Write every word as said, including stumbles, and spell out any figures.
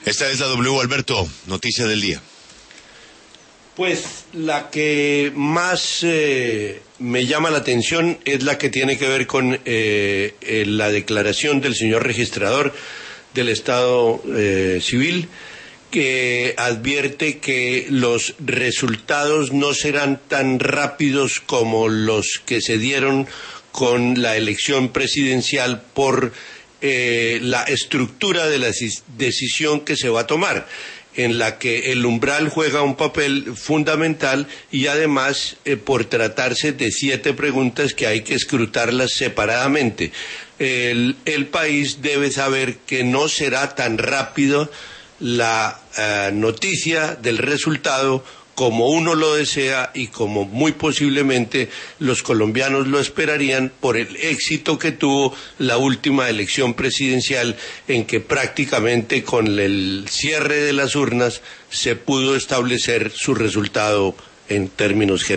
Esta es la W, Alberto, noticia del día. Pues la que más eh, me llama la atención es la que tiene que ver con eh, eh, la declaración del señor registrador del Estado eh, Civil, que advierte que los resultados no serán tan rápidos como los que se dieron con la elección presidencial por eh, la estructura de la decisión que se va a tomar, en la que el umbral juega un papel fundamental y además eh, por tratarse de siete preguntas que hay que escrutarlas separadamente. El, el país debe saber que no será tan rápido la eh, noticia del resultado como uno lo desea y como muy posiblemente los colombianos lo esperarían por el éxito que tuvo la última elección presidencial, en que prácticamente con el cierre de las urnas se pudo establecer su resultado en términos generales.